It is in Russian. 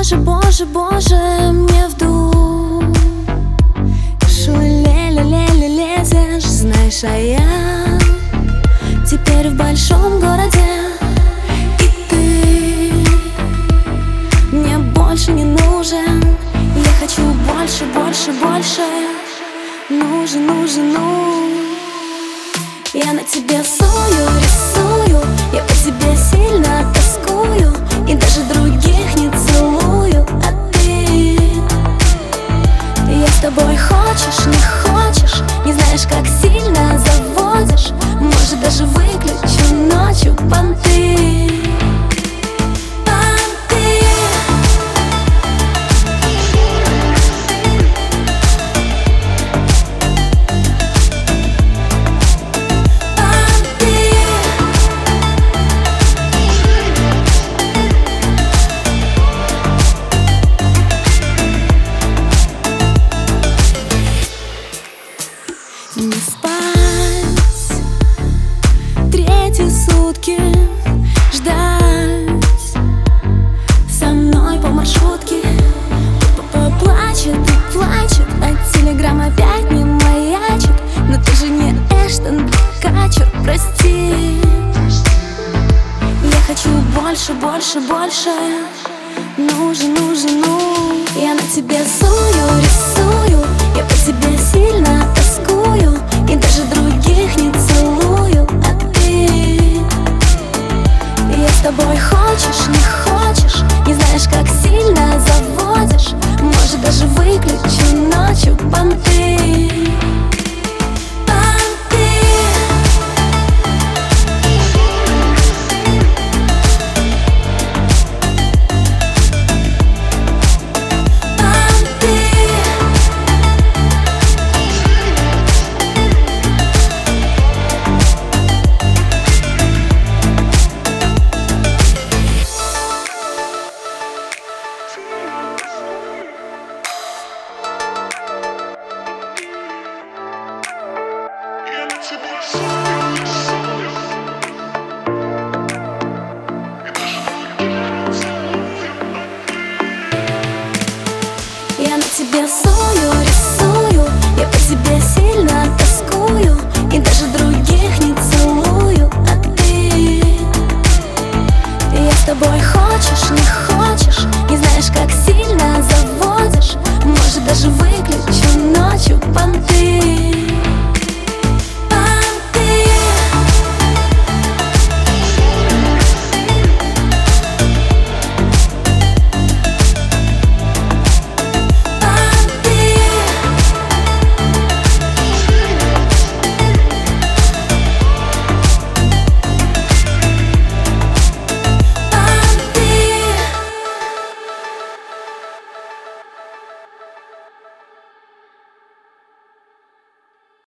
Боже, боже, боже, мне вдруг шуле-ле-ле-ле лезешь, знаешь, а я теперь в большом городе. И ты мне больше не нужен. Я хочу больше, больше, больше. Нужен, нужен, ну. Я на тебе сую, рисую, я по тебе сильно тоскую и даже других не целую. А ты, я с тобой хочешь, не хочешь, не знаешь, как сильно заводишь. Может, даже выключу ночью понты. Не спать третьи сутки, ждать со мной по маршрутке. Плачет и плачет, а телеграм опять не маячит. Но ты же не Эштон Катчер, прости. Я хочу больше, больше, больше. Нужен, нужен, ну. Я на тебе сую, рисую, я по тебе сильно тоскую и даже других не целую. А ты, я с тобой хочешь, не хочешь, не знаешь, как сильно заводишь. Может, даже выключу ночью понты. Я на тебе сую, рисую, я по тебе сильно тоскую и даже других не целую. А ты, я с тобой хочешь, не хочешь, не знаешь, как сильно заводишь. Может, даже выключу ночью понты.